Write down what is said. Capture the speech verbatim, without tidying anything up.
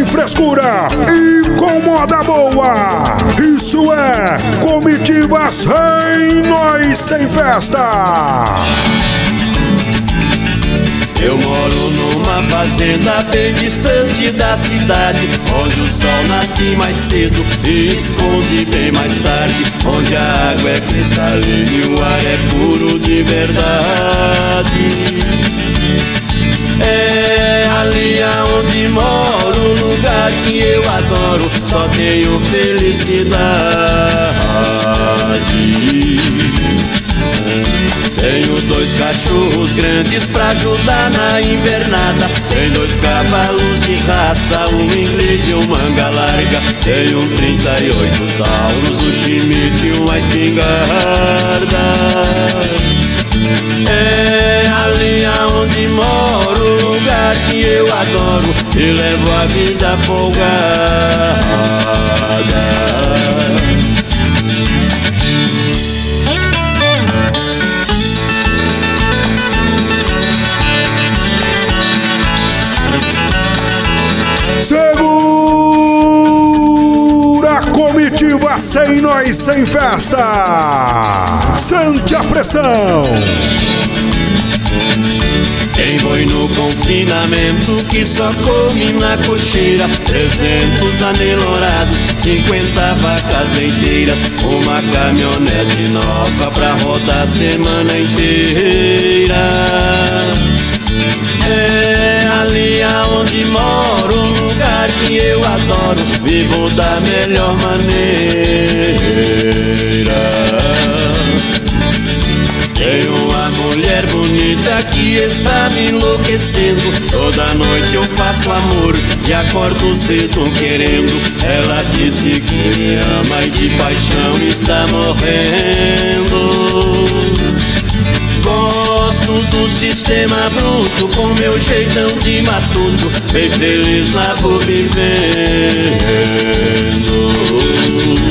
frescura e com moda boa. Isso é Comitiva Sem Nós Sem Festa. Eu moro numa fazenda bem distante da cidade, onde o sol nasce mais cedo e esconde bem mais tarde, onde a água é cristalina e o ar é puro de verdade. É ali aonde moro, lugar que eu adoro, só tenho felicidade. Tenho dois cachorros grandes pra ajudar na invernada. Tenho dois cavalos de raça, um inglês e um manga larga. Tenho um trinta e oito Taurus, um Schmidt e uma espingarda. É ali aonde moro, lugar que eu adoro e levo a vida folgada. Segura a Comitiva Sem Nós Sem Festa. Sente a pressão. Quem foi no confinamento que só come na cocheira, trezentos anelorados, cinquenta vacas leiteiras, uma caminhonete nova pra rodar a semana inteira. É ali aonde moro, um lugar que eu adoro, vivo da melhor maneira. Tenho uma mulher bonita que está me enlouquecendo. Toda noite eu faço amor e acordo cedo querendo. Ela disse que me ama e de paixão está morrendo. Gosto do sistema bruto, com meu jeitão de matuto, bem feliz lá vou vivendo.